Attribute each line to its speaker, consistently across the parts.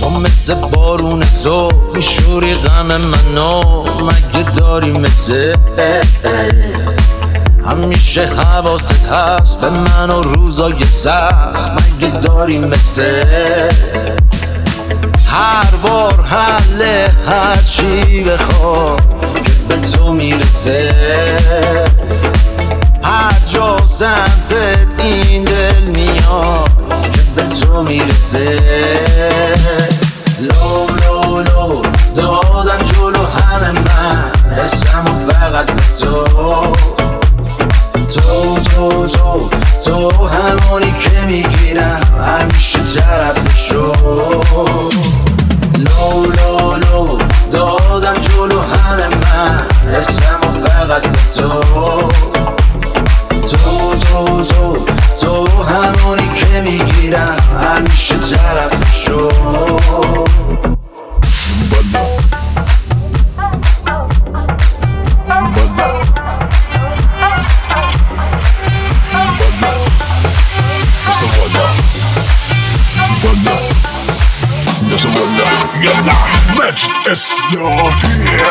Speaker 1: تو مثل بارون زو میشوری غم منو، مگه داری مثل همیشه حواست هست به من و روزای سخت، مگه داری مثل هر بار حل هر چی بخواد که به تو میرسه، هر جا سمتت این دل میاد که به تو میرسه. لو لو لو دادم جلو همه من حسم و فقط به تو، تو تو تو تو همونی که میگیرم همیشه طرفشو. لو لو لو دادم جلو همه من حسم و فقط به تو، تو تو تو تو همونی که میگیرم همیشه طرفشو.
Speaker 2: يلا مجد اسيادي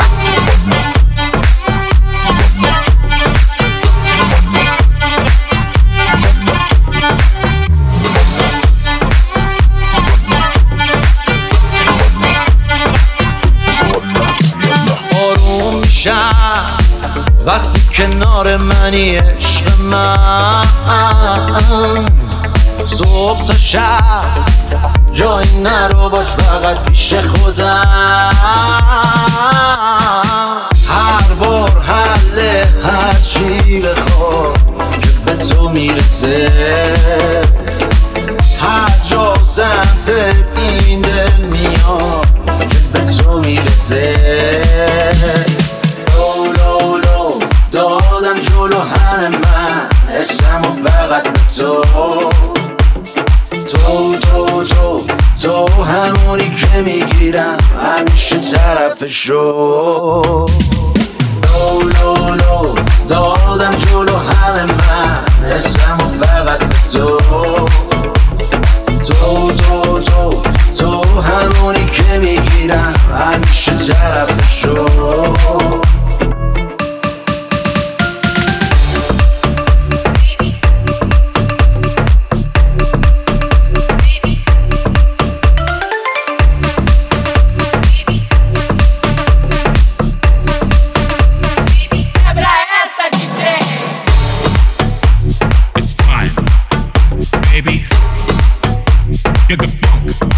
Speaker 1: آروم میشم وقتی کنار منی عشق من، صبح تا شب جایی نرو باش فقط پیش خودم، هر بار حل هر چی بخواد که به تو میرسه، هر جا سمتت این دل میاد که به تو میرسه. لو لو لو دادم جلو همه من حسم و فقط به تو، تو تو تو تو همونی که میگیرم همیشه طرفشو. لو لو لو دادم جلو همه من حسم و فقط به تو، تو تو تو تو همونی که میگیرم همیشه طرفشو.
Speaker 2: Get the funk.